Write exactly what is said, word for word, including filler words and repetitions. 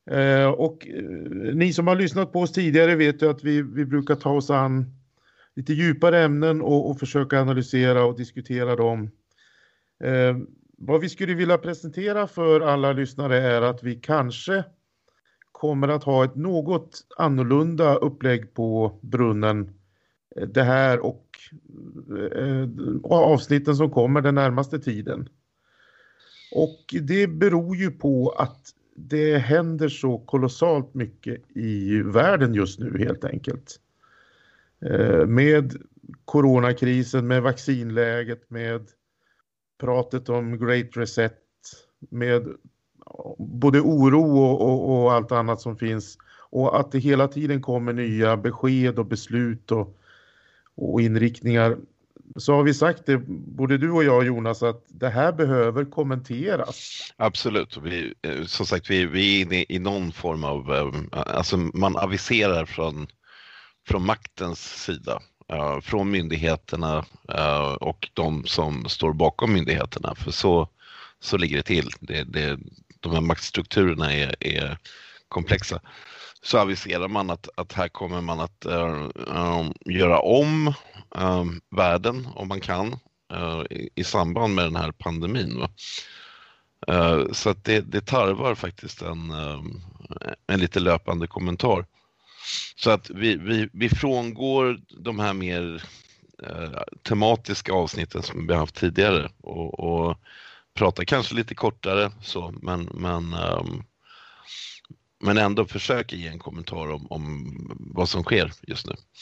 Eh, och eh, ni som har lyssnat på oss tidigare vet ju att vi, vi brukar ta oss an lite djupare ämnen och, och försöka analysera och diskutera dem. Eh, vad vi skulle vilja presentera för alla lyssnare är att vi kanske kommer att ha ett något annorlunda upplägg på brunnen. eh, Det här och eh, avsnitten som kommer den närmaste tiden. Och det beror ju på att det händer så kolossalt mycket i världen just nu helt enkelt. Eh, Med coronakrisen, med vaccinläget, med pratet om Great Reset, med både oro och, och, och allt annat som finns. Och att det hela tiden kommer nya besked och beslut och, och inriktningar. Så har vi sagt det, både du och jag Jonas, att det här behöver kommenteras. Absolut. Vi, eh, som sagt, vi, vi är inne i någon form av, eh, alltså man aviserar från, från maktens sida, eh, från myndigheterna eh, och de som står bakom myndigheterna. För så, så ligger det till. Det, det, de här maktstrukturerna är, är komplexa. Så aviserar man att, att här kommer man att uh, um, göra om um, världen om man kan uh, i, i samband med den här pandemin. Va? Uh, så att det, det tarvar faktiskt en, um, en lite löpande kommentar. Så att vi, vi, vi frångår de här mer uh, tematiska avsnitten som vi har haft tidigare och, och pratar kanske lite kortare så, men, men um, Men ändå försöker ge en kommentar om, om vad som sker just nu.